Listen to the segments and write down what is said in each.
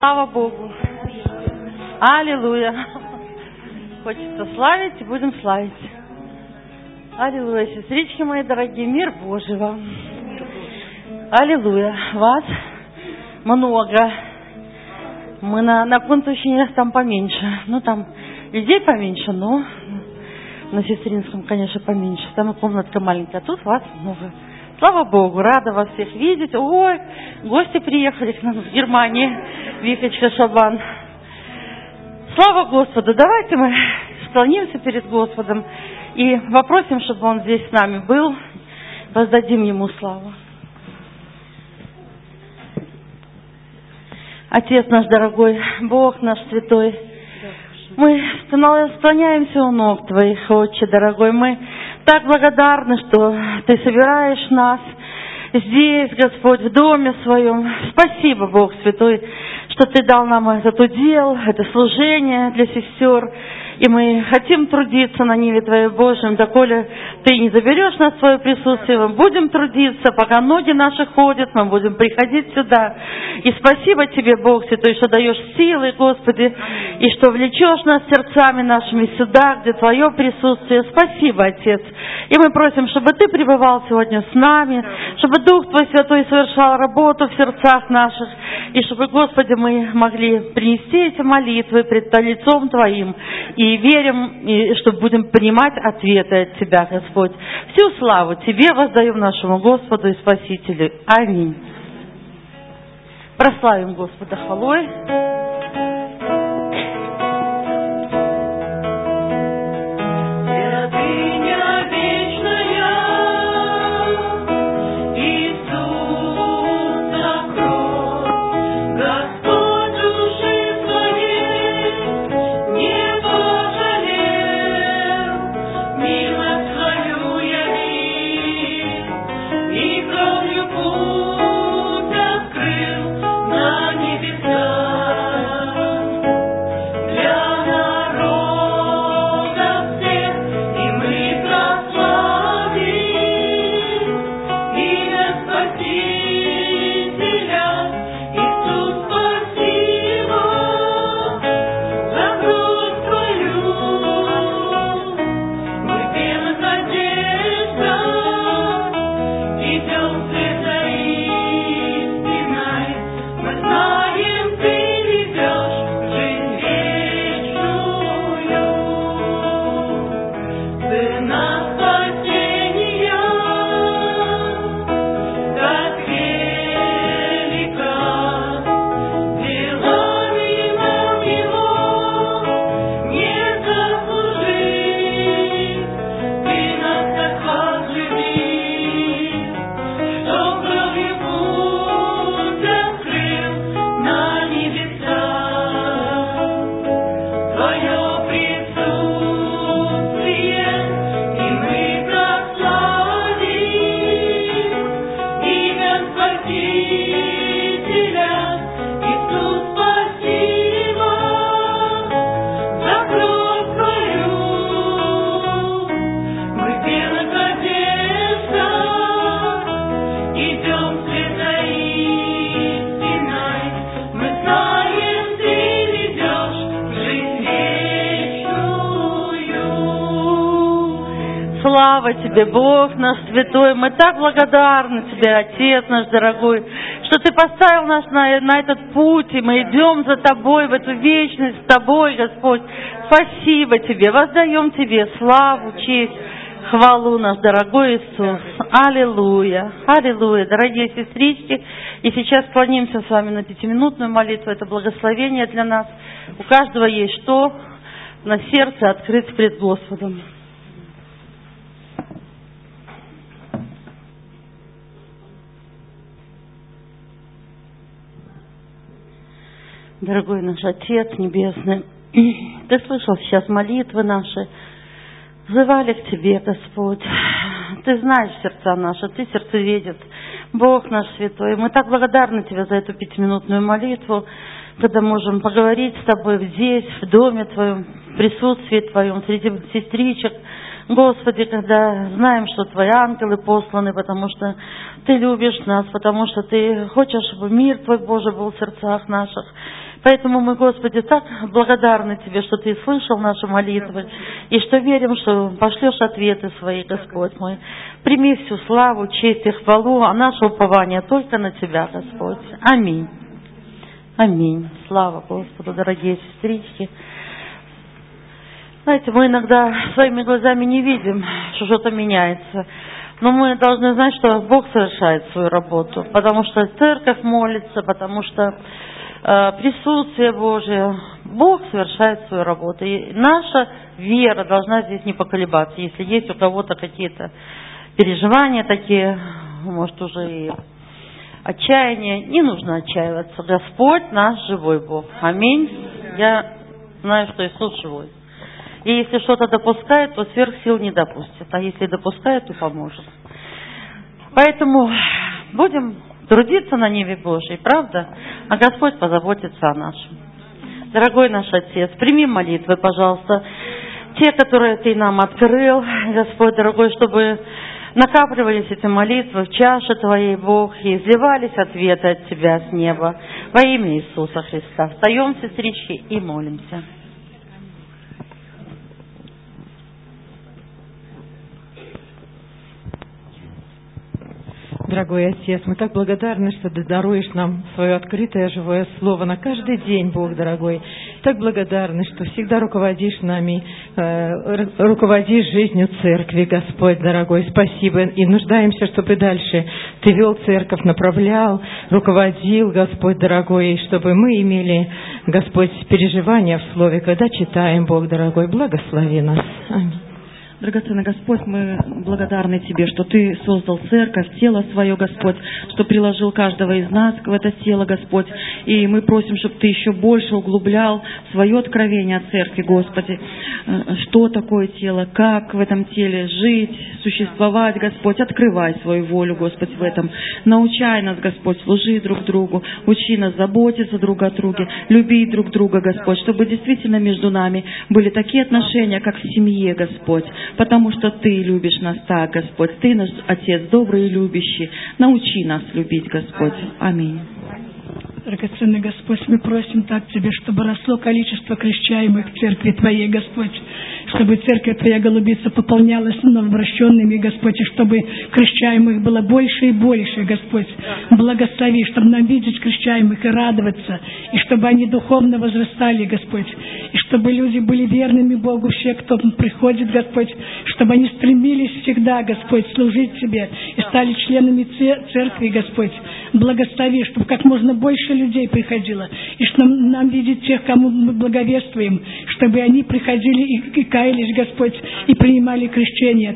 Слава Богу! Аллилуйя! Хочется славить, и будем славить. Аллилуйя, сестрички мои дорогие, мир Божий вам. Аллилуйя, вас много. Мы на Контучине там поменьше. Ну, там людей поменьше, но на Сестринском, конечно, поменьше. Там и комнатка маленькая, а тут вас много. Слава Богу, рада вас всех видеть. Ой, гости приехали к нам в Германии. Вихочка Шабан. Слава Господу! Давайте мы склонимся перед Господом и попросим, чтобы Он здесь с нами был. Воздадим Ему славу. Отец наш дорогой, Бог наш святой, мы склоняемся у ног Твоих, Отче дорогой. Мы так благодарны, что Ты собираешь нас здесь, Господь, в доме Своем. Спасибо, Бог святой, что Ты дал нам этот удел, это служение для сестер. И мы хотим трудиться на ниве Твоей Божьей, доколе Ты не заберешь нас в Твое присутствие. Мы будем трудиться, пока ноги наши ходят, мы будем приходить сюда. И спасибо Тебе, Бог Святой, что даешь силы, Господи, и что влечешь нас сердцами нашими сюда, где Твое присутствие. Спасибо, Отец. И мы просим, чтобы Ты пребывал сегодня с нами, чтобы Дух Твой Святой совершал работу в сердцах наших, и чтобы, Господи, мы могли принести эти молитвы пред лицом Твоим, и верим, и что будем принимать ответы от Тебя, Господь. Всю славу Тебе воздаем, нашему Господу и Спасителю. Аминь. Прославим Господа хвалой. Слава Тебе, Бог наш святой, мы так благодарны Тебе, Отец наш дорогой, что Ты поставил нас на этот путь, и мы идем за Тобой, в эту вечность с Тобой, Господь. Спасибо Тебе, воздаем Тебе славу, честь, хвалу, наш дорогой Иисус. Аллилуйя, аллилуйя, дорогие сестрички. И сейчас склонимся с вами на 5-минутную молитву, это благословение для нас. У каждого есть что на сердце открыть пред Господом. Дорогой наш Отец Небесный, Ты слышал сейчас молитвы наши, взывали к Тебе, Господь. Ты знаешь сердца наши, Ты сердцеведец, Бог наш святой. Мы так благодарны Тебе за эту 5-минутную молитву, когда можем поговорить с Тобой здесь, в доме Твоем, в присутствии Твоем, среди сестричек. Господи, когда знаем, что Твои ангелы посланы, потому что Ты любишь нас, потому что Ты хочешь, чтобы мир Твой, Боже, был в сердцах наших. Поэтому мы, Господи, так благодарны Тебе, что Ты слышал наши молитвы, и что верим, что пошлешь ответы свои, Господь мой. Прими всю славу, честь и хвалу, а наше упование только на Тебя, Господь. Аминь. Аминь. Слава Господу, дорогие сестрички. Знаете, мы иногда своими глазами не видим, что что-то меняется. Но мы должны знать, что Бог совершает свою работу, потому что церковь молится, потому что присутствие Божие. Бог совершает свою работу. И наша вера должна здесь не поколебаться. Если есть у кого-то какие-то переживания такие, может уже и отчаяние, не нужно отчаиваться. Господь наш живой Бог. Аминь. Я знаю, что Иисус живой. И если что-то допускает, то сверх сил не допустит. А если допускает, то поможет. Поэтому будем трудиться на небе Божьей, правда? А Господь позаботится о нашем. Дорогой наш Отец, прими молитвы, пожалуйста. Те, которые Ты нам открыл, Господь дорогой, чтобы накапливались эти молитвы в чаше Твоей, Бог, и изливались ответы от Тебя с неба. Во имя Иисуса Христа. Встаем, сестрички, и молимся. Дорогой Отец, мы так благодарны, что Ты даруешь нам свое открытое живое слово на каждый день, Бог дорогой. Так благодарны, что всегда руководишь нами, руководишь жизнью церкви, Господь дорогой. Спасибо. И нуждаемся, чтобы дальше Ты вел церковь, направлял, руководил, Господь дорогой, и чтобы мы имели, Господь, переживания в слове, когда читаем, Бог дорогой. Благослови нас. Аминь. Драгоценный Господь, мы благодарны Тебе, что Ты создал церковь, тело свое, Господь, что приложил каждого из нас в это тело, Господь. И мы просим, чтобы Ты еще больше углублял свое откровение о церкви, Господи. Что такое тело, как в этом теле жить, существовать, Господь. Открывай свою волю, Господь, в этом. Научай нас, Господь, служи друг другу. Учи нас заботиться друг о друге, любить друг друга, Господь, чтобы действительно между нами были такие отношения, как в семье, Господь. Потому что Ты любишь нас так, Господь. Ты наш Отец добрый и любящий. Научи нас любить, Господь. Аминь. Драгоценный Господь, мы просим так Тебя, чтобы росло количество крещаемых в церкви Твоей, Господь, чтобы церковь Твоя, голубица, пополнялась новообращенными, Господь, и чтобы крещаемых было больше и больше, Господь. Благослови, чтобы нам видеть крещаемых и радоваться, и чтобы они духовно возрастали, Господь, и чтобы люди были верными Богу, все, кто приходит, Господь, чтобы они стремились всегда, Господь, служить Тебе и стали членами церкви, Господь. Благослови, чтобы как можно больше людей приходило, и чтобы нам видеть тех, кому мы благовествуем, чтобы они приходили и каялись, Господь, и принимали крещение,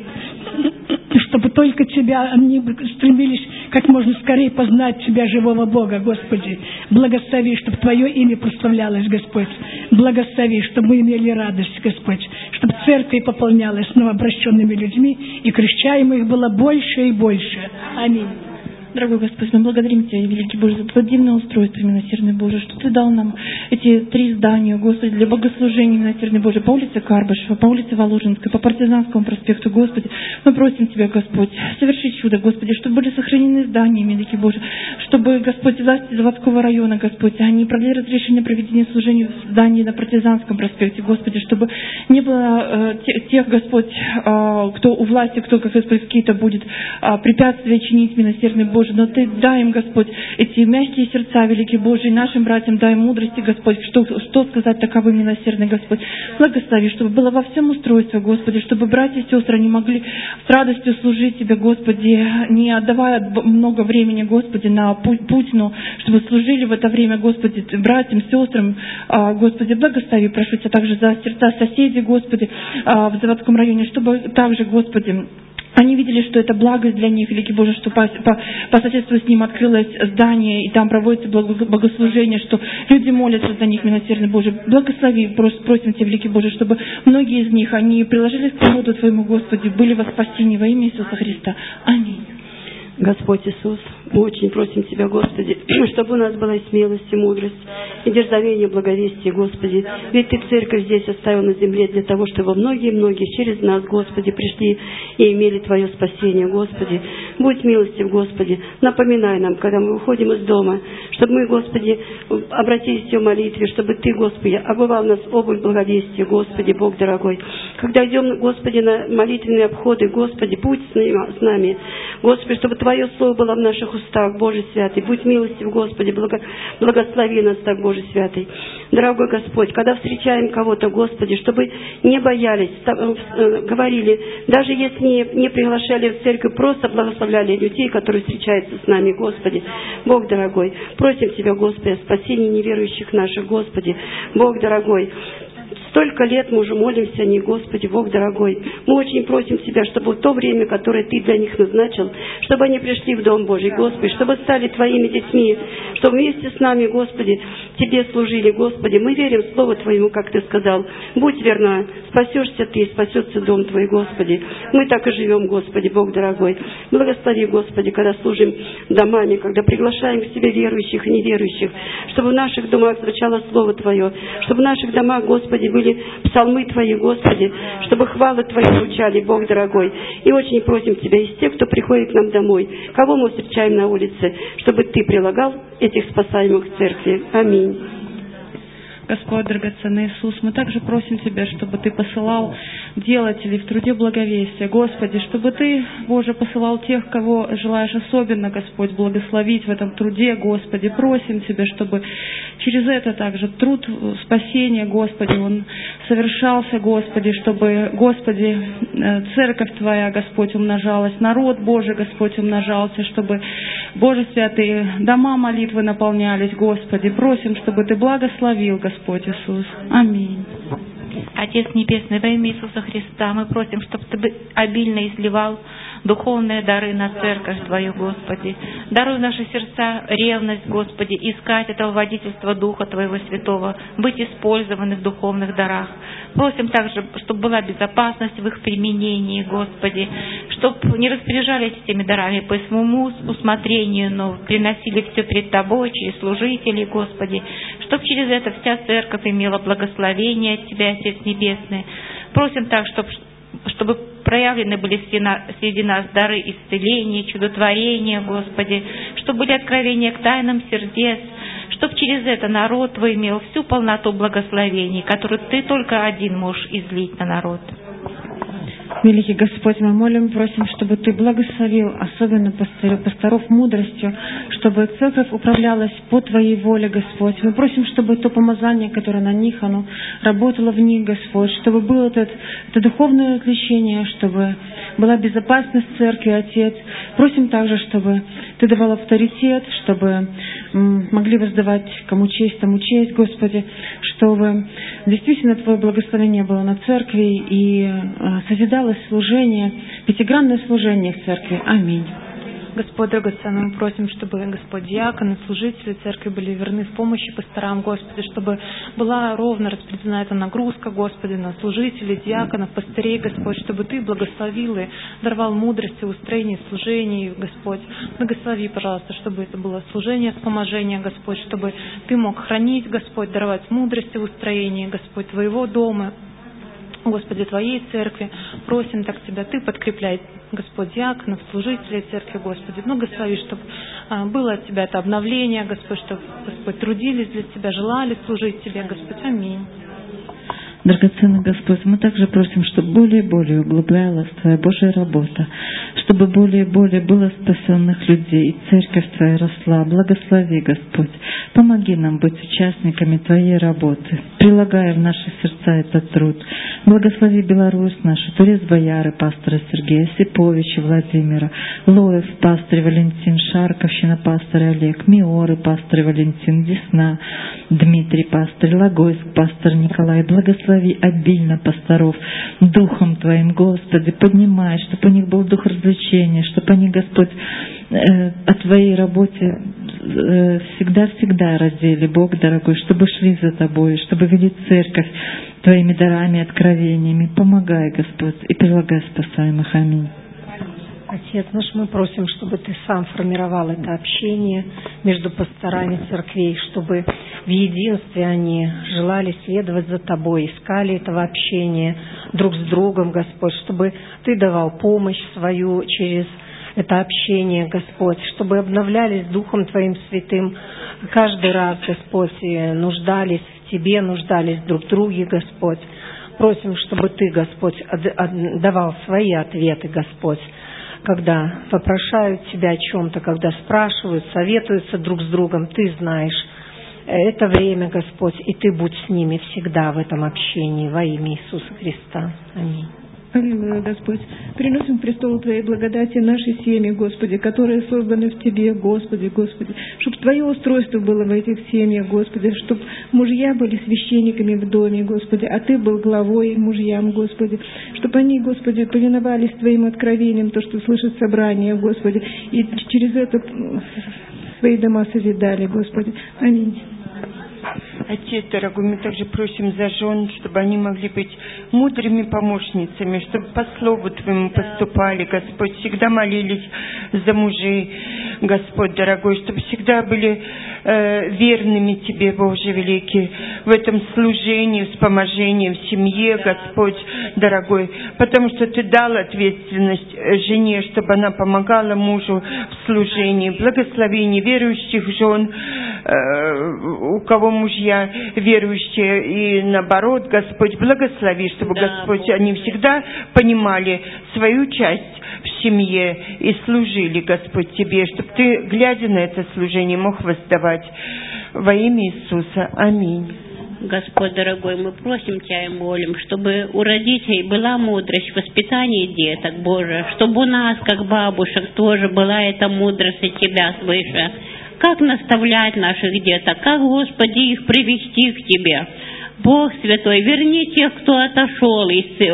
чтобы только Тебя, они стремились как можно скорее познать Тебя, живого Бога, Господи. Благослови, чтобы Твое имя прославлялось, Господь. Благослови, чтобы мы имели радость, Господь, чтобы церковь пополнялась новообращенными людьми, и крещаемых было больше и больше. Аминь. Дорогой Господь, мы благодарим Тебя, великий Боже, за Твое дивное устройство, милосердный Боже, что Ты дал нам эти 3 здания, Господи, для богослужения, милосердный Боже, по улице Карбышева, по улице Воложенской, по Партизанскому проспекту, Господи. Мы просим Тебя, Господь, соверши чудо, Господи, чтобы были сохранены здания, великий Боже, чтобы, Господь, власти заводского района, Господь, они провели разрешение проведения служения в здании на Партизанском проспекте, Господи, чтобы не было тех, Господь, кто у власти, кто, как Господь, какие-то будет препятствия чинить, милосердный Боже, но Ты дай им, Господь, эти мягкие сердца, великий Боже, и нашим братьям дай мудрости, Господь, что сказать таковым, милосердный Господь. Благослови, чтобы было во всем устройство, Господи, чтобы братья и сестры не могли с радостью служить Тебе, Господи, не отдавая много времени, Господи, на путь, но чтобы служили в это время, Господи, братьям, сестрам, Господи, благослови, прошу Тебя также за сердца соседей, Господи, в заводском районе, чтобы также, Господи, они видели, что это благость для них, великий Боже, что по соседству с ним открылось здание, и там проводится богослужение, что люди молятся за них, милосердный Боже. Благослови, просим Тебя, великий Боже, чтобы многие из них, они приложились к народу Твоему, Господи, были во спасении во имя Иисуса Христа. Аминь. Господь Иисус, мы очень просим Тебя, Господи, чтобы у нас была и смелость, и мудрость, и дерзновение, благовестие, Господи. Ведь Ты церковь здесь оставил на земле для того, чтобы многие-многие через нас, Господи, пришли и имели Твое спасение, Господи. Будь милостив, Господи, напоминай нам, когда мы выходим из дома, чтобы мы, Господи, обратились в молитве, чтобы Ты, Господи, обувал нас обувь благовестия, Господи, Бог дорогой. Когда идем, Господи, на молитвенные обходы, Господи, будь с нами, Господи, чтобы Твое Слово было в наших устах, Боже святый. Будь милостив, Господи, благослови нас так, Боже святый. Дорогой Господь, когда встречаем кого-то, Господи, чтобы не боялись, говорили, даже если не приглашали в церковь, просто благословляли людей, которые встречаются с нами, Господи. Бог дорогой, просим Тебя, Господи, о спасении неверующих наших, Господи. Бог дорогой, столько лет мы уже молимся о них, Господи, Бог дорогой. Мы очень просим Тебя, чтобы в то время, которое Ты для них назначил, чтобы они пришли в Дом Божий, Господи, чтобы стали Твоими детьми, чтобы вместе с нами, Господи, Тебе служили, Господи. Мы верим в Слово Твоему, как Ты сказал. Будь верна, спасешься Ты, спасется Дом Твой, Господи. Мы так и живем, Господи, Бог дорогой. Благослови, Господи, когда служим домами, когда приглашаем к Тебе верующих и неверующих, чтобы в наших домах звучало Слово Твое, чтобы в наших домах, Господи, были псалмы Твои, Господи, чтобы хвалы Твои звучали, Бог дорогой. И очень просим Тебя из тех, кто приходит к нам домой, кого мы встречаем на улице, чтобы Ты прилагал этих спасаемых к церкви. Аминь. Господь, драгоценный Иисус, мы также просим Тебя, чтобы Ты посылал делателей в труде благовестия. Господи, чтобы Ты, Боже, посылал тех, кого желаешь особенно, Господь, благословить в этом труде, Господи. Просим Тебя, чтобы через это также труд спасения, Господи, он совершался, Господи, чтобы, Господи, церковь Твоя, Господь, умножалась, народ Божий, Господь, умножался, чтобы, Боже святый, дома молитвы наполнялись, Господи. Просим, чтобы Ты благословил, Господь Иисус. Аминь. Отец Небесный, во имя Иисуса Христа, мы просим, чтобы Ты обильно изливал духовные дары на церковь Твою, Господи. Даруй в наши сердца ревность, Господи, искать этого водительства Духа Твоего Святого, быть использованы в духовных дарах. Просим также, чтобы была безопасность в их применении, Господи, чтобы не распоряжались этими дарами по своему усмотрению, но приносили все пред Тобой через служителей, Господи, чтобы через это вся церковь имела благословение от Тебя, Отец Небесный. Просим так, чтобы проявлены были среди нас дары исцеления, чудотворения, Господи, чтобы были откровения к тайнам сердец, чтобы через это народ Твой имел всю полноту благословений, которую Ты только один можешь излить на народ. Великий Господь, мы молим, просим, чтобы Ты благословил, особенно пасторов мудростью, чтобы церковь управлялась по Твоей воле, Господь. Мы просим, чтобы то помазание, которое на них, оно работало в них, Господь, чтобы было это духовное отличение, чтобы была безопасность церкви, Отец. Просим также, чтобы Ты давал авторитет, чтобы могли воздавать кому честь, тому честь, Господи, чтобы действительно Твое благословение было на церкви и созидалось служение, пятигранное служение в церкви. Аминь. Господь драгоценный, мы просим, чтобы, Господь, диаконы, служители церкви были верны в помощи пасторам, Господи, чтобы была ровно распределена эта нагрузка, Господи, на служителей, диаконов, пастырей, Господь, чтобы Ты благословил и даровал мудрость и устроение служений, Господь. Благослови, пожалуйста, чтобы это было служение, вспоможение, Господь, чтобы Ты мог хранить, Господь, даровать мудрость и устроение, Господь, Твоего дома, Господи, Твоей церкви. Просим так Тебя, Ты подкрепляй, Господь, диаконов, служителей церкви, Господи. Благослови, чтобы было от Тебя это обновление, Господь, чтобы, Господь, трудились для Тебя, желали служить Тебе, Господь. Аминь. Драгоценный Господь, мы также просим, чтобы более и более углублялась Твоя Божья работа, чтобы более и более было спасенных людей, и церковь Твоя росла. Благослови, Господь. Помоги нам быть участниками Твоей работы, прилагая в наши сердца этот труд. Благослови Беларусь нашу, Турец Бояры, пастора Сергея, Сиповича Владимира, Лоев, пастырь Валентин, Шарковщина, пастырь Олег, Миоры, пастырь Валентин, Десна, Дмитрий, пастырь Логойск, пастырь Николай. Благослови обильно пасторов Духом Твоим, Господи, поднимай, чтобы у них был дух развлечения, чтобы они, Господь, о Твоей работе всегда радели, Бог дорогой, чтобы шли за Тобой, чтобы вели церковь Твоими дарами и откровениями. Помогай, Господь, и прилагай спасаемых. Аминь. Отец наш, мы просим, чтобы Ты сам формировал это общение между пасторами церквей, чтобы в единстве они желали следовать за Тобой, искали этого общения друг с другом, Господь, чтобы Ты давал помощь свою через это общение, Господь, чтобы обновлялись Духом Твоим Святым каждый раз, Господь, и нуждались в Тебе, нуждались друг в друге, Господь. Просим, чтобы Ты, Господь, давал свои ответы, Господь, когда вопрошают Тебя о чем-то, когда спрашивают, советуются друг с другом, Ты знаешь это время, Господь, и Ты будь с ними всегда в этом общении во имя Иисуса Христа. Аминь. Аллилуйя, Господь. Приносим к престолу Твоей благодати наши семьи, Господи, которые созданы в Тебе, Господи, Господи. Чтобы Твое устройство было в этих семьях, Господи, чтобы мужья были священниками в доме, Господи, а Ты был главой мужьям, Господи. Чтобы они, Господи, повиновались Твоим откровениям, то, что слышат собрания, Господи, и через это свои дома созидали, Господи. Аминь. Отец дорогой, мы также просим за жен, чтобы они могли быть мудрыми помощницами, чтобы по слову Твоему поступали, Господь, всегда молились за мужей, Господь дорогой, чтобы всегда были верными Тебе, Боже великий, в этом служении, вспоможении, в семье, Господь дорогой, потому что Ты дал ответственность жене, чтобы она помогала мужу в служении. Благослови неверующих жен, у кого мужья верующие, и наоборот, Господь, благослови, чтобы, Господь, они всегда понимали свою часть в семье и служили, Господь, Тебе, чтобы Ты, глядя на это служение, мог воздавать во имя Иисуса. Аминь. Господь дорогой, мы просим Тебя и молим, чтобы у родителей была мудрость в воспитании деток, Боже, чтобы у нас, как бабушек, тоже была эта мудрость от Тебя свыше. Как наставлять наших деток, как, Господи, их привести к Тебе. Бог Святой, верни тех, кто отошел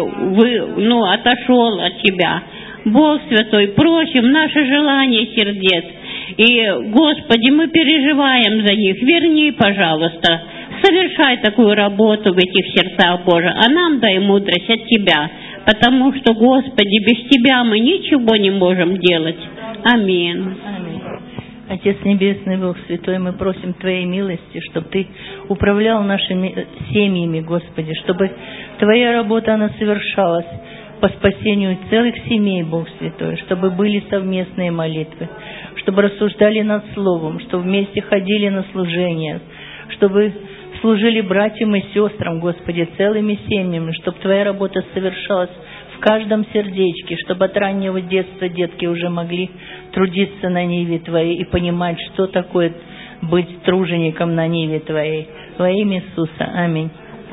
отошел от Тебя. Бог Святой, просим наше желание сердец. И, Господи, мы переживаем за них. Верни, пожалуйста. Совершай такую работу в этих сердцах, Боже. А нам дай мудрость от Тебя. Потому что, Господи, без Тебя мы ничего не можем делать. Аминь. Отец Небесный, Бог Святой, мы просим Твоей милости, чтобы Ты управлял нашими семьями, Господи, чтобы Твоя работа, она совершалась по спасению целых семей, Бог Святой, чтобы были совместные молитвы, чтобы рассуждали над Словом, чтобы вместе ходили на служение, чтобы служили братьям и сестрам, Господи, целыми семьями, чтобы Твоя работа совершалась в каждом сердечке, чтобы от раннего детства детки уже могли трудиться на ниве Твоей и понимать, что такое быть тружеником на ниве Твоей. Во имя Иисуса. Аминь.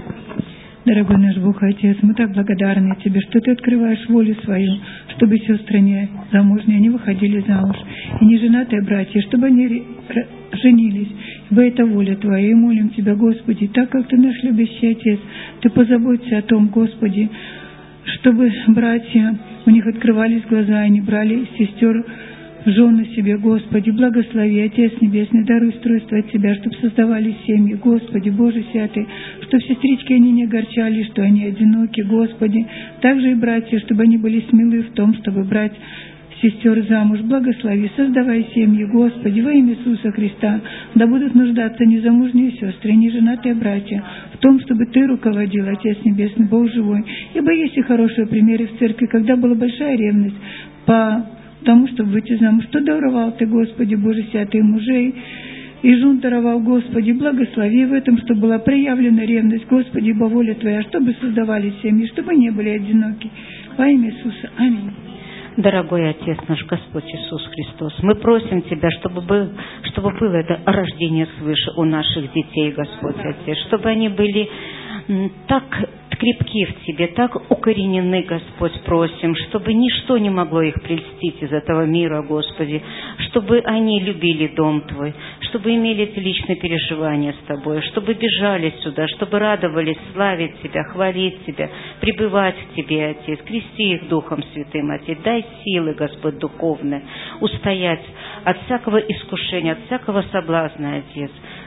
Дорогой наш Бог, Отец, мы так благодарны Тебе, что Ты открываешь волю свою, чтобы сестры не замужние, они выходили замуж, и не женатые братья, чтобы они женились. Ибо это воля Твоя, и молим Тебя, Господи, так как Ты наш любящий Отец, Ты позаботься о том, Господи, чтобы братья, у них открывались глаза, они брали сестер в жены себе, Господи, благослови, Отец Небесный, даруй устройство от Тебя, чтобы создавали семьи, Господи, Боже Святый, чтобы сестрички они не огорчали, что они одиноки, Господи, также и братья, чтобы они были смелы в том, чтобы брать сестер замуж, благослови, создавай семьи, Господи, во имя Иисуса Христа, да будут нуждаться незамужние сестры, не женатые братья, в том, чтобы Ты руководил, Отец Небесный, Бог живой. Ибо есть и хорошие примеры в церкви, когда была большая ревность по тому, чтобы выйти замуж, что даровал Ты, Господи, Боже Святый, мужей, и жен даровал, Господи, благослови в этом, чтобы была проявлена ревность, Господи, ибо воля Твоя, чтобы создавали семьи, чтобы не были одиноки. Во имя Иисуса. Аминь. Дорогой Отец наш Господь Иисус Христос, мы просим Тебя, чтобы было это рождение свыше у наших детей, Господь Отец, чтобы они были так крепки в Тебе, так укоренены, Господь, просим, чтобы ничто не могло их прельстить из этого мира, Господи, чтобы они любили Дом Твой, чтобы имели эти личные переживания с Тобой, чтобы бежали сюда, чтобы радовались, славить Тебя, хвалить Тебя, пребывать в Тебе, Отец, крести их Духом Святым, Отец, дай силы, Господь, духовные, устоять от всякого искушения, от всякого соблазна, Отец.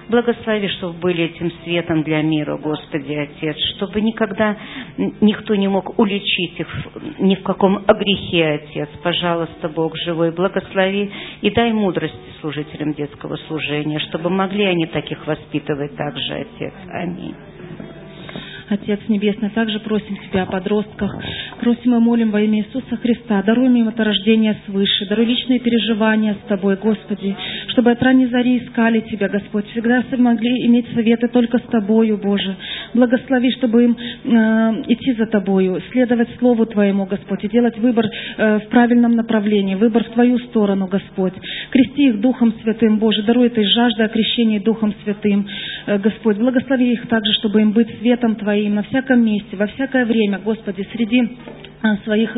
Благослови, чтобы были этим светом для мира, Господи, Отец, чтобы никогда никто не мог уличить их ни в каком грехе, Отец. Пожалуйста, Бог живой, благослови и дай мудрости служителям детского служения, чтобы могли они таких воспитывать также, Отец. Аминь. Отец Небесный, также просим Тебя о подростках. Просим и молим во имя Иисуса Христа. Даруй им это рождение свыше. Даруй личные переживания с Тобой, Господи. Чтобы от ранней зари искали Тебя, Господь. Всегда могли иметь советы только с Тобою, Боже. Благослови, чтобы им идти за Тобою, следовать Слову Твоему, Господь, и делать выбор в правильном направлении, выбор в Твою сторону, Господь. Крести их Духом Святым, Боже. Даруй этой жажды окрещения Духом Святым, Господь. Благослови их также, чтобы им быть светом Твоим на всяком месте, во всякое время, Господи, среди своих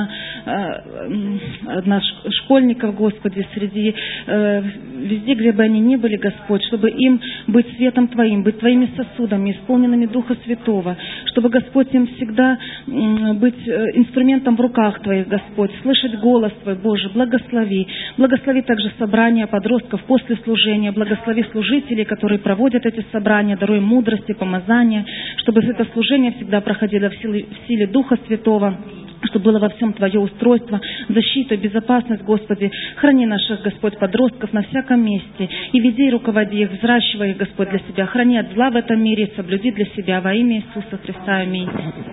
школьников, Господи, среди везде, где бы они ни были, Господь, чтобы им быть светом Твоим, быть Твоими сосудами, исполненными Духа Святого, чтобы, Господь, им всегда быть инструментом в руках Твоих, Господь, слышать голос Твой, Боже, благослови. Благослови также собрания подростков после служения, благослови служителей, которые проводят эти собрания, даруй мудрости, помазания, чтобы это служение всегда проходило в силе Духа Святого, чтобы было во всем Твое устройство, защита, безопасность, Господи. Храни наших, Господь, подростков на всяком месте и веди и руководи их, взращивай их, Господь, для Себя. Храни от зла в этом мире и соблюди для Себя во имя Иисуса Христа. Аминь.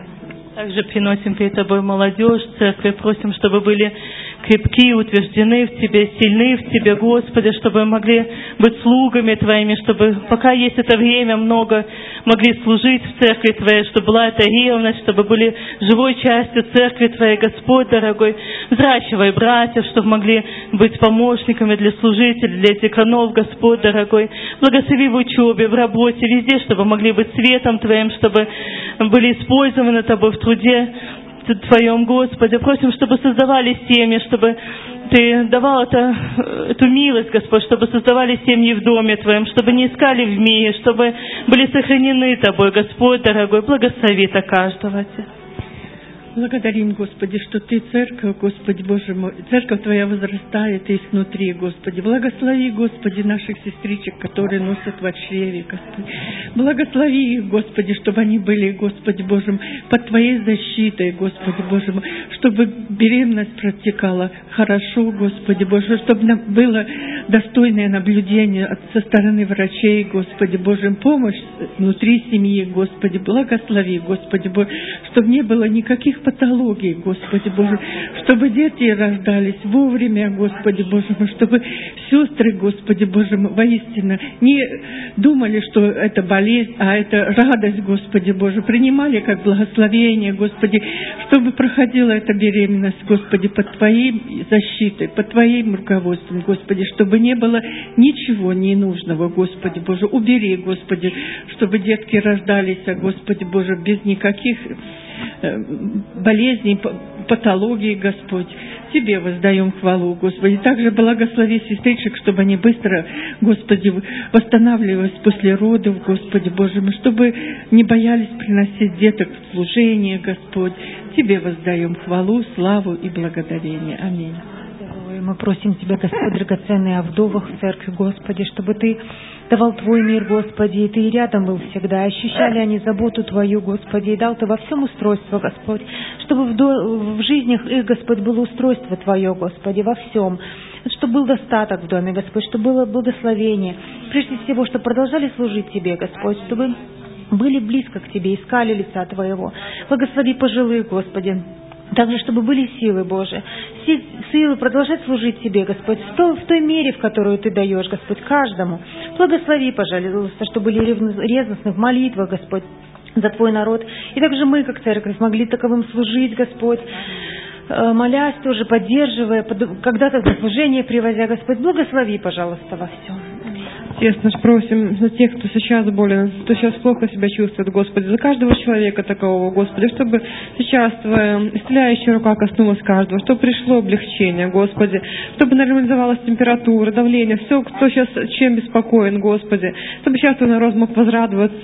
Также приносим перед Тобой молодежь, церковь, просим, чтобы были крепки, утверждены в Тебе, сильны в Тебе, Господи, чтобы могли быть слугами Твоими, чтобы, пока есть это время, много могли служить в церкви Твоей, чтобы была эта ревность, чтобы были живой частью церкви Твоей, Господь дорогой. Взращивай братьев, чтобы могли быть помощниками для служителей, для деканов, Господь дорогой. Благослови в учебе, в работе, везде, чтобы могли быть светом Твоим, чтобы были использованы Тобой в труде Твоем, Господи. Просим, чтобы создавали семьи, чтобы Ты давал эту милость, Господь, чтобы создавали семьи в доме Твоем, чтобы не искали в мире, чтобы были сохранены Тобой, Господь дорогой. Благослови так каждого, Отец. Благодарим, Господи, что Ты церковь, Господи, Боже мой, церковь Твоя возрастает и изнутри, Господи. Благослови, Господи, наших сестричек, которые носят в чреве, Господи. Благослови их, Господи, чтобы они были, Господи, Боже мой, под Твоей защитой, Господи, Боже мой, чтобы беременность протекала хорошо, Господи, Боже, чтобы было достойное наблюдение со стороны врачей, Господи, Боже, помощь внутри семьи, Господи, благослови, Господи, Боже, чтобы не было никаких патологий, Господи Боже, чтобы дети рождались вовремя, Господи Боже мой, чтобы сестры, Господи Боже мой, воистину не думали, что это болезнь, а это радость, Господи Боже, принимали как благословение, Господи, чтобы проходила эта беременность, Господи, под Твоей защитой, под Твоим руководством, Господи, чтобы не было ничего ненужного, Господи Боже, убери, Господи, чтобы детки рождались, Господи Боже, без никаких болезней, патологий, Господь. Тебе воздаем хвалу, Господи. Также благослови сестричек, чтобы они быстро, Господи, восстанавливались после родов, Господи Боже мой, чтобы не боялись приносить деток в служение, Господь. Тебе воздаем хвалу, славу и благодарение. Аминь. Мы просим Тебя, Господь, драгоценный, о вдовах в церкви, Господи, чтобы Ты давал Твой мир, Господи, и Ты рядом был всегда. Ощущали они заботу Твою, Господи, и дал Ты во всем устройство, Господь, чтобы в жизнях их, Господь, было устройство Твое, Господи, во всем. Чтобы был достаток в доме, Господь, чтобы было благословение. Прежде всего, чтобы продолжали служить Тебе, Господь, чтобы были близко к Тебе, искали лица Твоего. Благослови пожилых, Господи. Также, чтобы были силы, Боже, силы продолжать служить Тебе, Господь, в той мере, в которую Ты даешь, Господь, каждому. Благослови, пожалуйста, чтобы были ревностны в молитвах, Господь, за Твой народ. И также мы, как церковь, могли таковым служить, Господь, молясь тоже, поддерживая, когда-то в служение привозя, Господь. Благослови, пожалуйста, во всем. Отец наш, просим за тех, кто сейчас болен, кто сейчас плохо себя чувствует, Господи, за каждого человека такого, Господи, чтобы сейчас Твоя исцеляющая рука коснулась каждого, чтобы пришло облегчение, Господи, чтобы нормализовалась температура, давление, все, кто сейчас чем беспокоен, Господи, чтобы сейчас Твой народ мог возрадоваться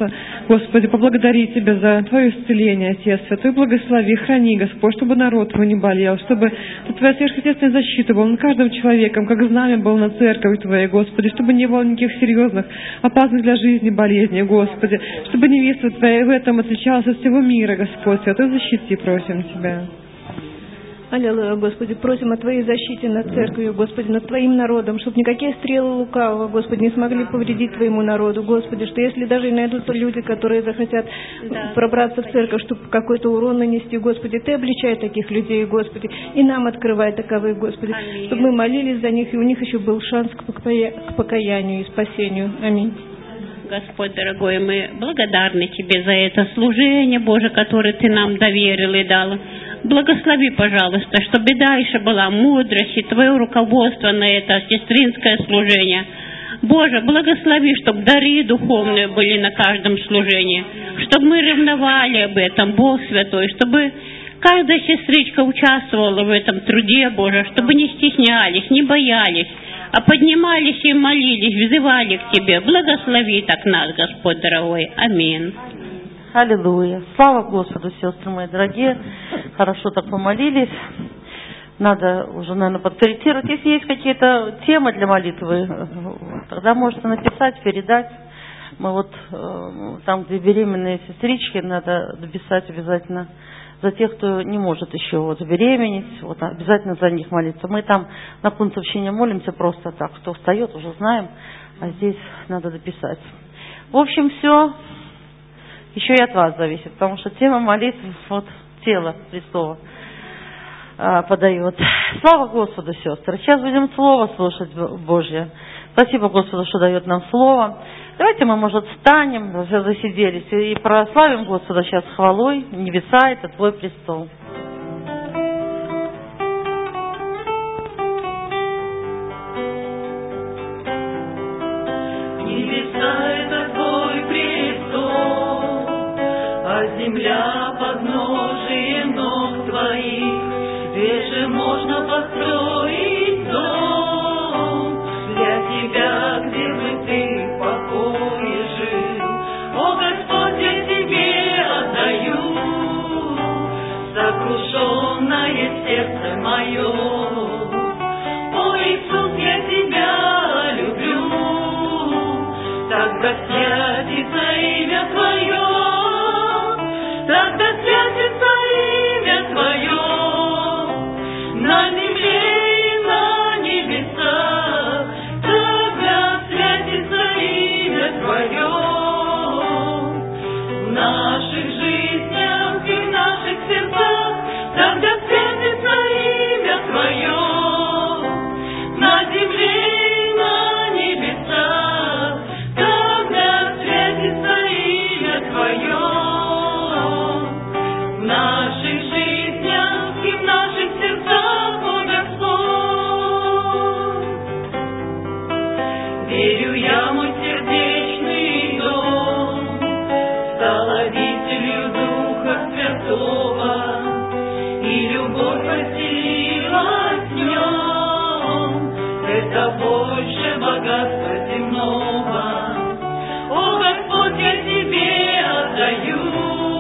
Господи, поблагодарить Тебя за Твое исцеление, Отец Святой, благослови, храни, Господь, чтобы народ Твой не болел, чтобы Твоя сверхъестественная защита была над каждым человеком, как знамя было над церковью Твоей, Господи, чтобы не было никаких серьезных, опасных для жизни болезней, Господи, чтобы невеста Твоя в этом отличалась от всего мира, Господь Святой, защити, просим Тебя. Аллилуйя, Господи, просим о Твоей защите над церковью, Господи, над Твоим народом, чтобы никакие стрелы лукавого, Господи, не смогли повредить Твоему народу, Господи, что если даже и найдутся люди, которые захотят пробраться в церковь, чтобы какой-то урон нанести, Господи, Ты обличай таких людей, Господи, и нам открывай таковых, Господи, чтобы мы молились за них, и у них еще был шанс к покаянию и спасению. Аминь. Господь дорогой, мы благодарны Тебе за это служение, Боже, которое Ты нам доверил и дал. Благослови, пожалуйста, чтобы дальше была мудрость и Твое руководство на это сестринское служение. Боже, благослови, чтобы дары духовные были на каждом служении, чтобы мы ревновали об этом, Бог Святой, чтобы каждая сестричка участвовала в этом труде, Боже, чтобы не стеснялись, не боялись, а поднимались и молились, взывали к Тебе. Благослови так нас, Господь дорогой. Аминь. Аллилуйя. Слава Господу, сестры мои дорогие. Хорошо так помолились. Надо уже, наверное, подкорректировать. Если есть какие-то темы для молитвы, тогда можете написать, передать. Мы вот там, где беременные сестрички, надо дописать обязательно за тех, кто не может еще вот забеременеть, вот обязательно за них молиться. Мы там на пунктовщине молимся просто так. Кто встает, уже знаем, а здесь надо дописать. В общем, все. Еще и от вас зависит, потому что тема молитвы, вот тело Христова подает. Слава Господу, сестры. Сейчас будем Слово слушать Божье. Спасибо Господу, что дает нам Слово. Давайте мы, может, встанем, уже засиделись, и прославим Господа сейчас хвалой. Небеса — это Твой престол. Небеса — это Твой престол, а земля подножием ног Твоих. Где же можно построить дом для Тебя, где бы Ты в покое жил? О, Господь, я Тебе отдаю сокрушенное сердце мое. О, Иисус, я Тебя люблю, тогда святится имя Твое, тогда святится имя Твое на земле и на небесах, тогда святится имя Твое в наших жизнях и в наших сердцах, тогда святится имя Твое на земле и на небесах, тогда святится имя Твое в наших жизнях и в наших сердцах, о Господь. Верю я, мой сердечный дом стал обителью Духа Святого, и любовь поселилась в нем. Это больше богатства земного. О, Господь, я Тебе отдаю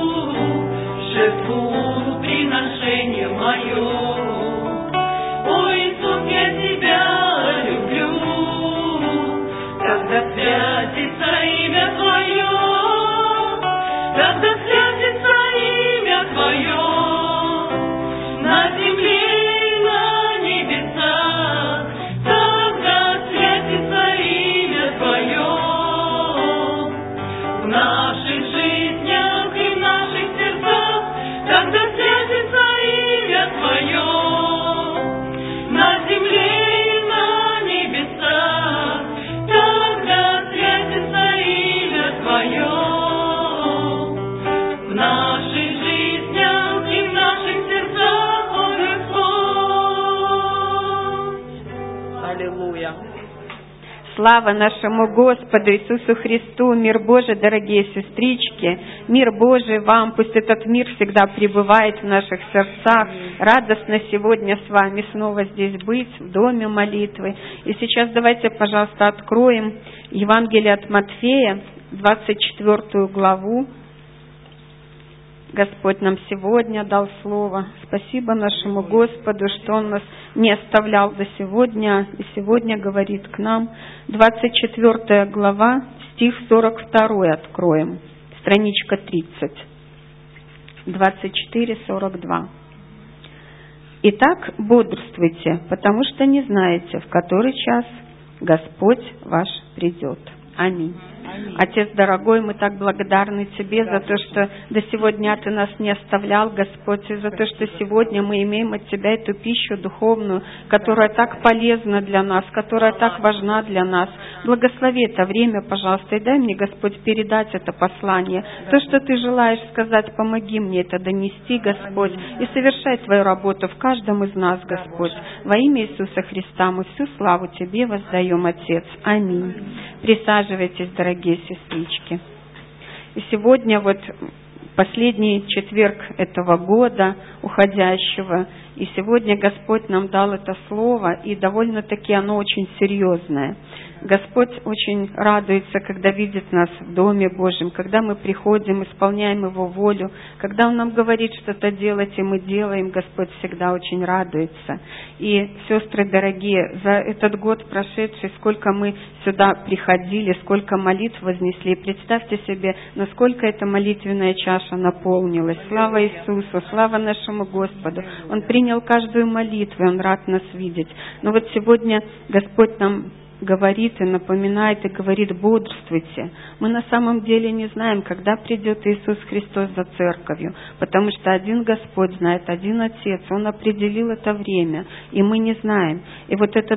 жертву приношение мое. О, Иисус, я Тебя люблю, когда святится имя Твое, когда святится имя Твое на земле и на небесах, тогда святится имя Твое в наших жизнях и в наших сердцах, тогда святится имя Твое на земле и на небесах, тогда святится имя Твое в наших жизнях и в наших сердцах, о Господь. Аллилуйя. Слава нашему Господу Иисусу Христу, мир Божий, дорогие сестрички, мир Божий вам, пусть этот мир всегда пребывает в наших сердцах. Радостно сегодня с вами снова здесь быть, в доме молитвы. И сейчас давайте, пожалуйста, откроем Евангелие от Матфея, 24 главу. Господь нам сегодня дал слово. Спасибо нашему Господу, что Он нас не оставлял до сегодня, и сегодня говорит к нам. 24 глава, стих 42 откроем, страничка 30. 24:42. «Итак, бодрствуйте, потому что не знаете, в который час Господь ваш придет». Аминь. Отец дорогой, мы так благодарны Тебе за то, что до сегодня Ты нас не оставлял, Господь, и за то, что сегодня мы имеем от Тебя эту пищу духовную, которая так полезна для нас, которая так важна для нас. Благослови это время, пожалуйста, и дай мне, Господь, передать это послание. То, что Ты желаешь сказать, помоги мне это донести, Господь, и совершай Твою работу в каждом из нас, Господь. Во имя Иисуса Христа мы всю славу Тебе воздаем, Отец. Аминь. Присаживайтесь, дорогие сестрички. И сегодня вот последний четверг этого года уходящего, и сегодня Господь нам дал это слово, и довольно-таки оно очень серьезное. Господь очень радуется, когда видит нас в Доме Божьем, когда мы приходим, исполняем Его волю, когда Он нам говорит что-то делать, и мы делаем, Господь всегда очень радуется. И, сестры дорогие, за этот год прошедший, сколько мы сюда приходили, сколько молитв вознесли, представьте себе, насколько эта молитвенная чаша наполнилась. Слава Иисусу, слава нашему Господу. Он принял каждую молитву, Он рад нас видеть. Но вот сегодня Господь нам говорит и напоминает, и говорит: бодрствуйте. Мы на самом деле не знаем, когда придет Иисус Христос за церковью, потому что один Господь знает, один Отец, Он определил это время, и мы не знаем. И вот эта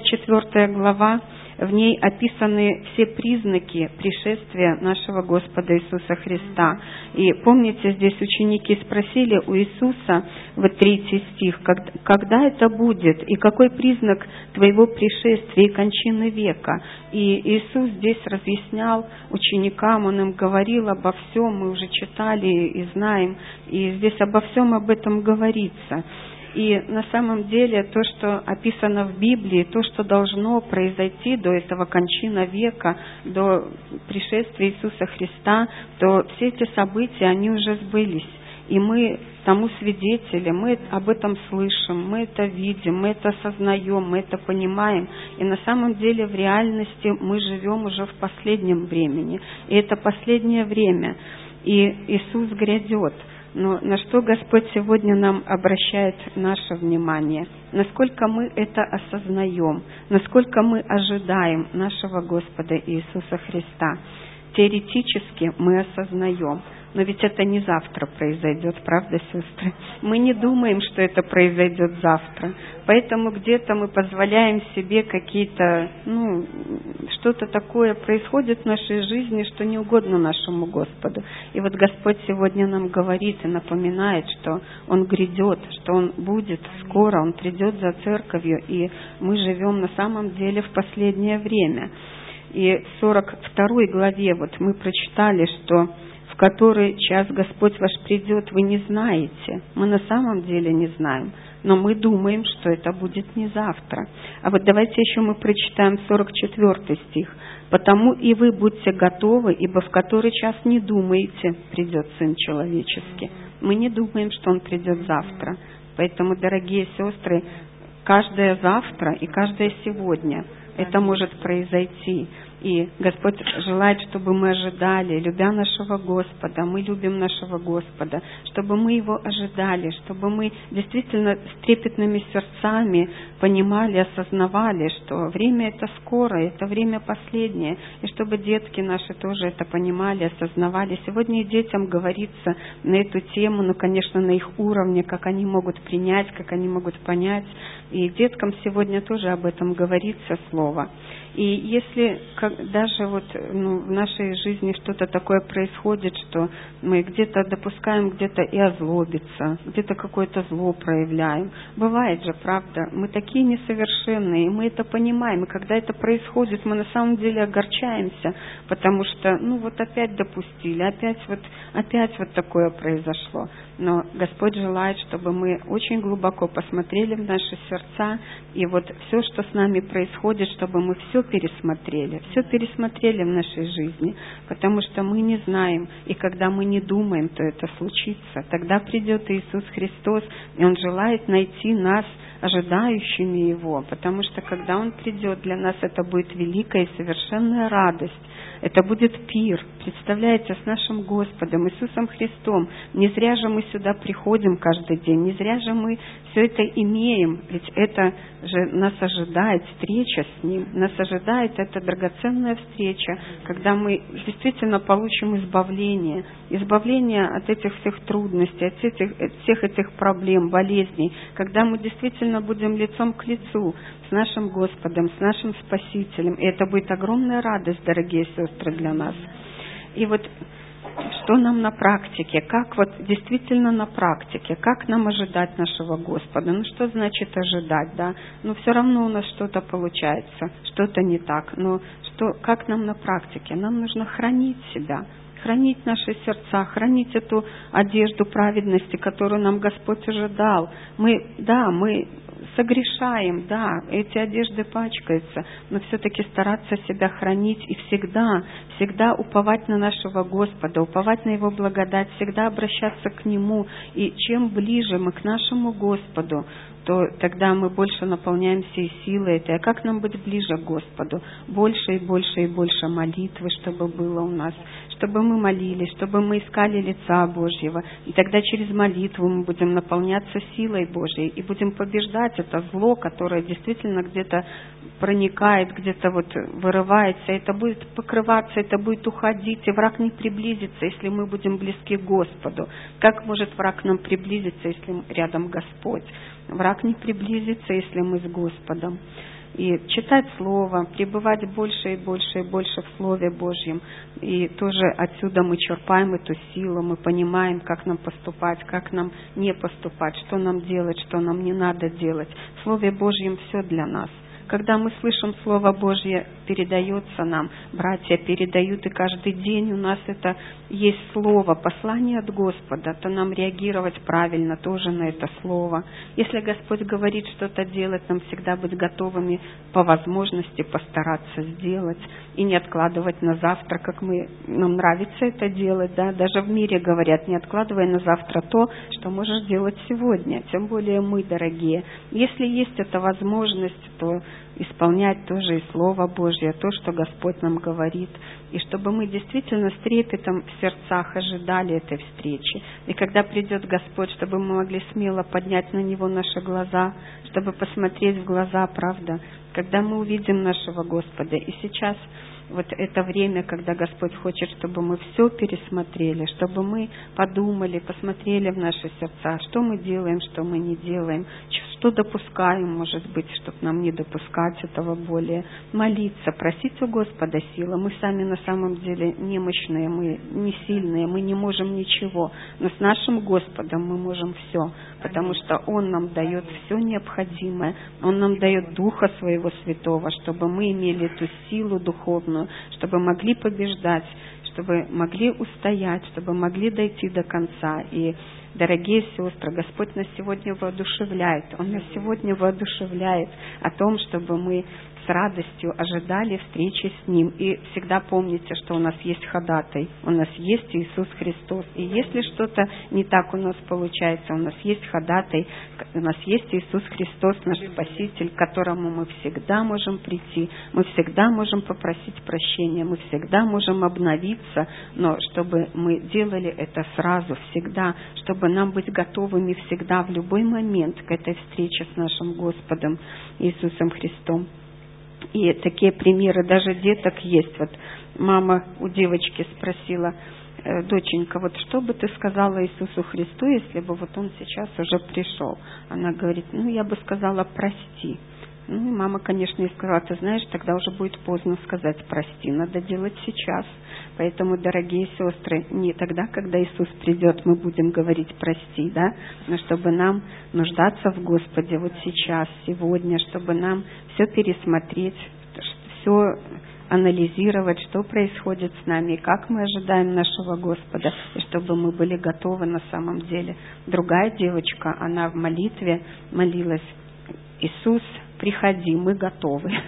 24 глава, в ней описаны все признаки пришествия нашего Господа Иисуса Христа. И помните, здесь ученики спросили у Иисуса, вот 3 стих, когда это будет, и какой признак Твоего пришествия и кончины века. И Иисус здесь разъяснял ученикам, Он им говорил обо всем, мы уже читали и знаем, и здесь обо всем об этом говорится. И на самом деле то, что описано в Библии, то, что должно произойти до этого кончины века, до пришествия Иисуса Христа, то все эти события, они уже сбылись. И мы тому свидетели, мы об этом слышим, мы это видим, мы это осознаем, мы это понимаем. И на самом деле в реальности мы живем уже в последнем времени. И это последнее время. И Иисус грядет. Но на что Господь сегодня нам обращает наше внимание? Насколько мы это осознаем? Насколько мы ожидаем нашего Господа Иисуса Христа? Теоретически мы осознаем. Но ведь это не завтра произойдет, правда, сестры? Мы не думаем, что это произойдет завтра. Поэтому где-то мы позволяем себе какие-то, что-то такое происходит в нашей жизни, что не угодно нашему Господу. И вот Господь сегодня нам говорит и напоминает, что Он грядет, что Он будет скоро, Он придет за церковью, и мы живем на самом деле в последнее время. И в 42 главе вот мы прочитали, что в который час Господь ваш придет, вы не знаете. Мы на самом деле не знаем, но мы думаем, что это будет не завтра. А вот давайте еще мы прочитаем 44 стих. «Потому и вы будьте готовы, ибо в который час не думаете, придет Сын Человеческий». Мы не думаем, что Он придет завтра. Поэтому, дорогие сестры, каждое завтра и каждое сегодня это может произойти. И Господь желает, чтобы мы ожидали, любя нашего Господа, мы любим нашего Господа, чтобы мы Его ожидали, чтобы мы действительно с трепетными сердцами понимали, осознавали, что время это скоро, это время последнее, и чтобы детки наши тоже это понимали, осознавали. Сегодня и детям говорится на эту тему, конечно, на их уровне, как они могут принять, как они могут понять. И деткам сегодня тоже об этом говорится слово. И если даже в нашей жизни что-то такое происходит, что мы где-то допускаем где-то и озлобиться, где-то какое-то зло проявляем. Бывает же, правда, мы такие несовершенные, и мы это понимаем. И когда это происходит, мы на самом деле огорчаемся, потому что, опять допустили, опять такое произошло. Но Господь желает, чтобы мы очень глубоко посмотрели в наши сердца, и все, что с нами происходит, чтобы мы все пересмотрели в нашей жизни, потому что мы не знаем, и когда мы не думаем, то это случится. Тогда придет Иисус Христос, и Он желает найти нас ожидающими Его, потому что когда Он придет, для нас это будет великая и совершенная радость. Это будет пир, представляете, с нашим Господом Иисусом Христом. Не зря же мы сюда приходим каждый день, не зря же мы все это имеем, ведь это же нас ожидает встреча с Ним, нас ожидает эта драгоценная встреча, когда мы действительно получим избавление от этих всех трудностей, от всех этих проблем, болезней, когда мы действительно будем лицом к лицу с нашим Господом, с нашим Спасителем. И это будет огромная радость, дорогие сестры, для нас. И вот что нам на практике, как вот действительно на практике, как нам ожидать нашего Господа? Ну что значит ожидать, да? Но все равно у нас что-то получается, что-то не так. Но как нам на практике? Нам нужно хранить себя, хранить наши сердца, хранить эту одежду праведности, которую нам Господь уже дал. Мы согрешаем, да, эти одежды пачкаются, но все-таки стараться себя хранить и всегда уповать на нашего Господа, уповать на Его благодать, всегда обращаться к Нему. И чем ближе мы к нашему Господу, то тогда мы больше наполняемся и силой этой. А как нам быть ближе к Господу? Больше и больше и больше молитвы, чтобы было у нас, чтобы мы молились, чтобы мы искали лица Божьего. И тогда через молитву мы будем наполняться силой Божьей и будем побеждать это зло, которое действительно где-то проникает, где-то вот вырывается. Это будет покрываться, это будет уходить, и враг не приблизится, если мы будем близки к Господу. Как может враг к нам приблизиться, если рядом Господь? Враг не приблизится, если мы с Господом. И читать Слово, пребывать больше и больше и больше в Слове Божьем. И тоже отсюда мы черпаем эту силу, мы понимаем, как нам поступать, как нам не поступать, что нам делать, что нам не надо делать. В Слове Божьем все для нас. Когда мы слышим Слово Божье, передается нам, братья передают, и каждый день у нас это есть Слово, послание от Господа, то нам реагировать правильно тоже на это Слово. Если Господь говорит что-то делать, нам всегда быть готовыми по возможности постараться сделать и не откладывать на завтра, как нам нравится это делать. Да? Даже в мире говорят, не откладывай на завтра то, что можешь делать сегодня, тем более мы, дорогие. Если есть эта возможность, то исполнять тоже и Слово Божье, то, что Господь нам говорит, и чтобы мы действительно с трепетом в сердцах ожидали этой встречи. И когда придет Господь, чтобы мы могли смело поднять на Него наши глаза, чтобы посмотреть в глаза, правда, когда мы увидим нашего Господа. И сейчас вот это время, когда Господь хочет, чтобы мы все пересмотрели, чтобы мы подумали, посмотрели в наши сердца, что мы делаем, что мы не делаем, что допускаем, может быть, чтобы нам не допускать этого более. Молиться, просить у Господа силы. Мы сами на самом деле немощные, мы не сильные, мы не можем ничего. Но с нашим Господом мы можем все, потому что Он нам дает все необходимое. Он нам дает Духа Своего Святого, чтобы мы имели эту силу духовную, чтобы могли побеждать, чтобы могли устоять, чтобы могли дойти до конца. И, дорогие сестры, Господь нас сегодня воодушевляет. Он нас сегодня воодушевляет о том, чтобы мы с радостью ожидали встречи с Ним. И всегда помните, что у нас есть ходатай, у нас есть Иисус Христос. И если что-то не так у нас получается, у нас есть ходатай, у нас есть Иисус Христос, наш Спаситель, к которому мы всегда можем прийти, мы всегда можем попросить прощения, мы всегда можем обновиться, но чтобы мы делали это сразу, всегда, чтобы нам быть готовыми всегда, в любой момент к этой встрече с нашим Господом Иисусом Христом. И такие примеры даже деток есть. Вот мама у девочки спросила: доченька, вот что бы ты сказала Иисусу Христу, если бы вот Он сейчас уже пришел? Она говорит: я бы сказала прости. И мама, конечно, ей сказала: ты знаешь, тогда уже будет поздно сказать прости, надо делать сейчас. Поэтому, дорогие сестры, не тогда, когда Иисус придет, мы будем говорить прости, да, но чтобы нам нуждаться в Господе вот сейчас, сегодня, чтобы нам все пересмотреть, все анализировать, что происходит с нами, как мы ожидаем нашего Господа, и чтобы мы были готовы на самом деле. Другая девочка, она в молитве молилась: Иисус, приходи, мы готовы.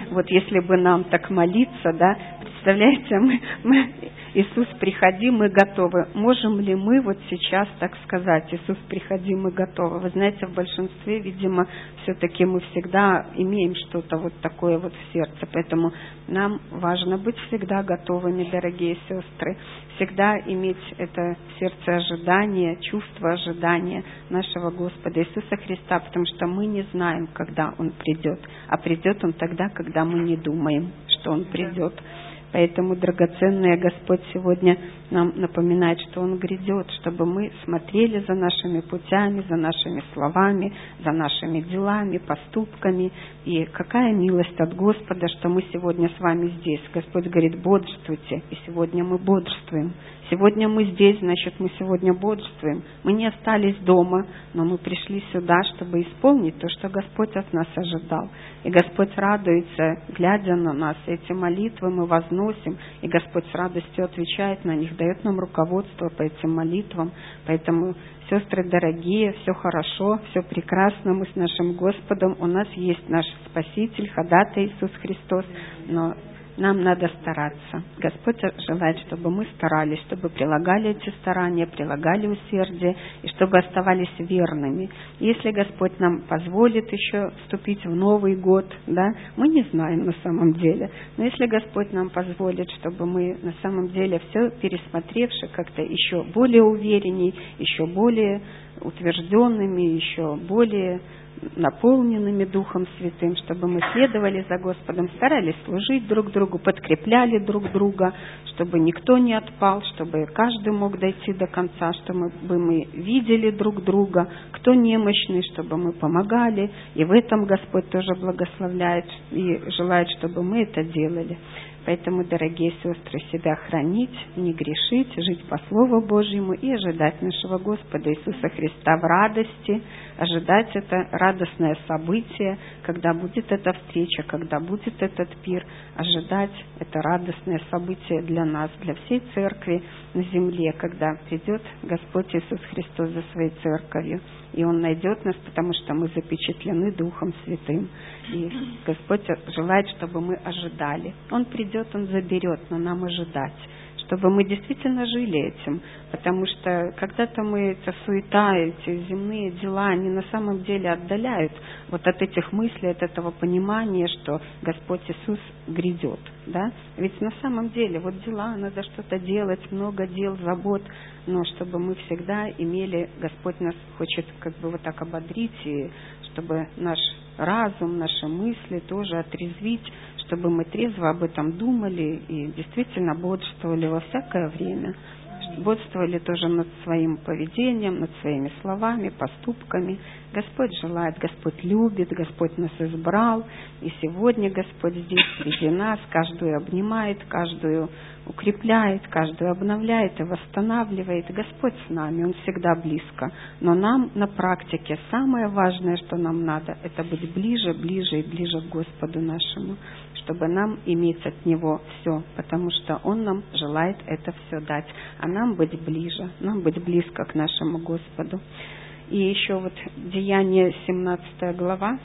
Вот если бы нам так молиться, да, представляете, мы Иисус, приходи, мы готовы. Можем ли мы вот сейчас так сказать, Иисус, приходи, мы готовы? Вы знаете, в большинстве, видимо, все-таки мы всегда имеем что-то вот такое вот в сердце, поэтому нам важно быть всегда готовыми, дорогие сестры, всегда иметь это в сердце ожидание, чувство ожидания нашего Господа Иисуса Христа, потому что мы не знаем, когда Он придет, а придет Он тогда, когда мы не думаем, что Он придет. Поэтому, драгоценный Господь сегодня нам напоминает, что Он грядет, чтобы мы смотрели за нашими путями, за нашими словами, за нашими делами, поступками. И какая милость от Господа, что мы сегодня с вами здесь. Господь говорит, бодрствуйте, и сегодня мы бодрствуем. Сегодня мы здесь, значит, мы сегодня бодрствуем. Мы не остались дома, но мы пришли сюда, чтобы исполнить то, что Господь от нас ожидал. И Господь радуется, глядя на нас. Эти молитвы мы возносим, и Господь с радостью отвечает на них, дает нам руководство по этим молитвам. Поэтому, сестры дорогие, все хорошо, все прекрасно, мы с нашим Господом, у нас есть наш Спаситель, ходатай Иисус Христос, но нам надо стараться. Господь желает, чтобы мы старались, чтобы прилагали эти старания, прилагали усердие, и чтобы оставались верными. Если Господь нам позволит еще вступить в Новый год, да, мы не знаем на самом деле, но если Господь нам позволит, чтобы мы на самом деле все пересмотревши как-то еще более уверенней, еще более утвержденными, еще более наполненными Духом Святым, чтобы мы следовали за Господом, старались служить друг другу, подкрепляли друг друга, чтобы никто не отпал, чтобы каждый мог дойти до конца, чтобы мы видели друг друга, кто немощный, чтобы мы помогали. И в этом Господь тоже благословляет и желает, чтобы мы это делали. Поэтому, дорогие сестры, себя хранить, не грешить, жить по Слову Божьему и ожидать нашего Господа Иисуса Христа в радости, ожидать это радостное событие, когда будет эта встреча, когда будет этот пир, ожидать это радостное событие для нас, для всей церкви на земле, когда придет Господь Иисус Христос за своей церковью, и Он найдет нас, потому что мы запечатлены Духом Святым. И Господь желает, чтобы мы ожидали. Он придет, Он заберет, но нам ожидать, чтобы мы действительно жили этим, потому что когда-то мы, эта суета, эти земные дела, они на самом деле отдаляют вот от этих мыслей, от этого понимания, что Господь Иисус грядет, да? Ведь на самом деле вот дела, надо что-то делать, много дел, забот, но чтобы мы всегда имели, Господь нас хочет как бы вот так ободрить, и чтобы наш разум, наши мысли тоже отрезвить, чтобы мы трезво об этом думали и действительно бодрствовали во всякое время. Бодрствовали тоже над своим поведением, над своими словами, поступками. Господь желает, Господь любит, Господь нас избрал. И сегодня Господь здесь среди нас, каждую обнимает, каждую укрепляет, каждую обновляет и восстанавливает. Господь с нами, Он всегда близко. Но нам на практике самое важное, что нам надо, это быть ближе, ближе и ближе к Господу нашему, чтобы нам иметь от Него все, потому что Он нам желает это все дать. А нам быть ближе, нам быть близко к нашему Господу. И еще вот Деяние 17 глава,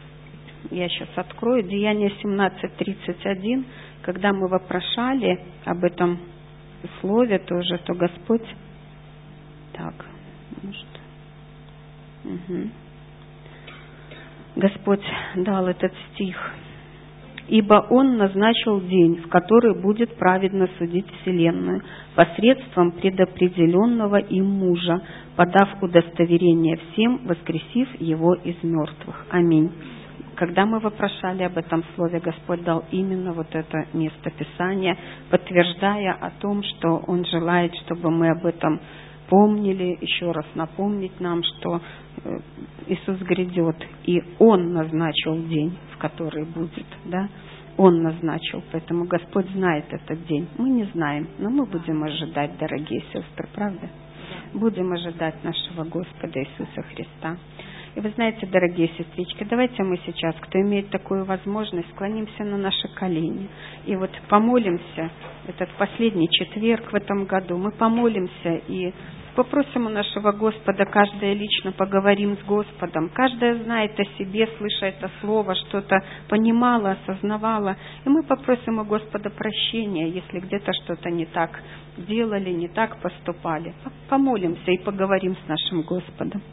я сейчас открою, Деяние 17:31, когда мы вопрошали об этом слове тоже, то Господь, так, может, Господь дал этот стих. «Ибо Он назначил день, в который будет праведно судить вселенную, посредством предопределенного им мужа, подав удостоверение всем, воскресив его из мертвых». Аминь. Когда мы вопрошали об этом слове, Господь дал именно вот это место Писания, подтверждая о том, что Он желает, чтобы мы об этом помнили, еще раз напомнить нам, что Иисус грядет, и Он назначил день, в который будет, да? Он назначил, поэтому Господь знает этот день. Мы не знаем, но мы будем ожидать, дорогие сестры, правда? Будем ожидать нашего Господа Иисуса Христа. И вы знаете, дорогие сестрички, давайте мы сейчас, кто имеет такую возможность, склонимся на наши колени. И вот помолимся, этот последний четверг в этом году, мы помолимся и Попросим у нашего Господа, каждая лично поговорим с Господом, каждая знает о себе, слыша это слово, что-то понимала, осознавала. И мы попросим у Господа прощения, если где-то что-то не так делали, не так поступали. Помолимся и поговорим с нашим Господом.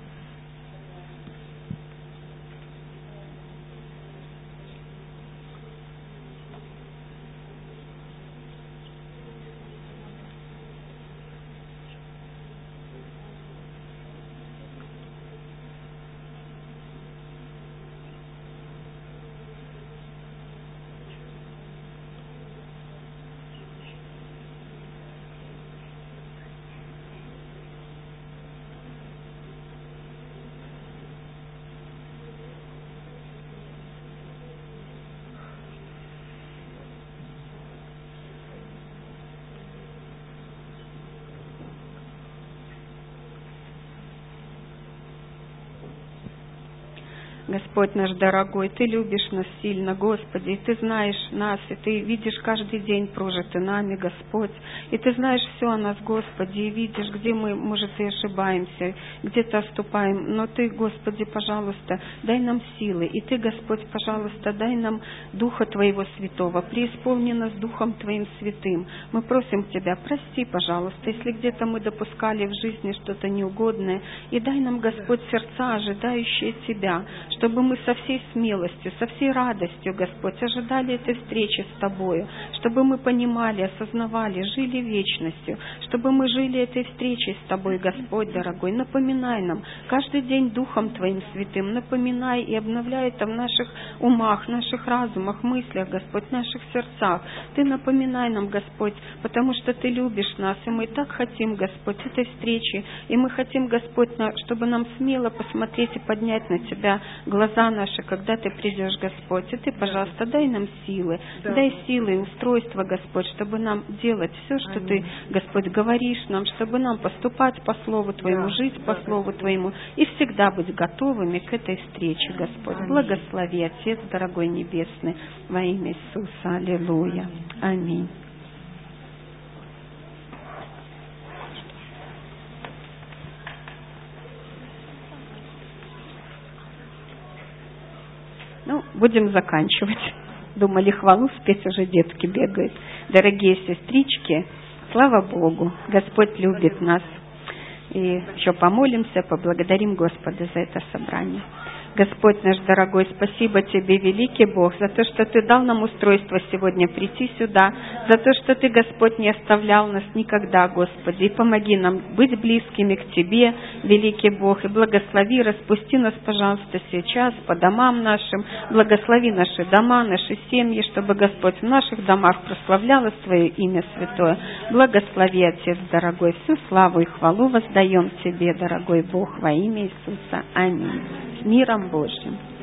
Господь наш дорогой, Ты любишь нас сильно, Господи, и Ты знаешь нас, и Ты видишь каждый день прожитый нами, Господь, и Ты знаешь все о нас, Господи, и видишь, где мы, может, и ошибаемся, где-то отступаем, но Ты, Господи, пожалуйста, дай нам силы, и Ты, Господь, пожалуйста, дай нам Духа Твоего Святого, преисполни нас Духом Твоим Святым. Мы просим Тебя, прости, пожалуйста, если где-то мы допускали в жизни что-то неугодное, и дай нам, Господь, сердца, ожидающие Тебя, чтобы мы со всей смелостью, со всей радостью, Господь, ожидали этой встречи с Тобою, чтобы мы понимали, осознавали, жили вечностью, чтобы мы жили этой встречей с Тобой, Господь дорогой. Напоминай нам каждый день Духом Твоим Святым, напоминай и обновляй это в наших умах, наших разумах, мыслях, Господь, наших сердцах. Ты напоминай нам, Господь, потому что Ты любишь нас, и мы так хотим, Господь, этой встречи, и мы хотим, Господь, чтобы нам смело посмотреть и поднять на Тебя глаза наши, когда Ты придешь, Господь. И Ты, пожалуйста, дай нам силы, дай силы и устройства, Господь, чтобы нам делать все, что Ты, Господь, говоришь нам, чтобы нам поступать по Слову Твоему, жить по Слову Твоему и всегда быть готовыми к этой встрече, Господь. Благослови, Отец дорогой Небесный, во имя Иисуса. Аллилуйя. Аминь. Будем заканчивать. Думали хвалу спеть, уже детки бегают. Дорогие сестрички, слава Богу, Господь любит нас. И еще помолимся, поблагодарим Господа за это собрание. Господь наш дорогой, спасибо Тебе, великий Бог, за то, что Ты дал нам устройство сегодня прийти сюда, за то, что Ты, Господь, не оставлял нас никогда, Господи, и помоги нам быть близкими к Тебе, великий Бог, и благослови, распусти нас, пожалуйста, сейчас по домам нашим, благослови наши дома, наши семьи, чтобы, Господь, в наших домах прославлялось Твое имя святое. Благослови, Отец дорогой, всю славу и хвалу воздаем Тебе, дорогой Бог, во имя Иисуса. Аминь. С миром Божьим.